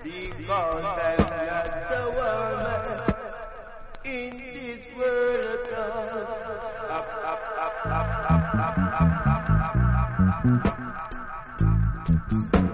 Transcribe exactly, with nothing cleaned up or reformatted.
because I'm just a woman in this world of God. Up, up, up, up, up, up, up, up, up, up, up, up.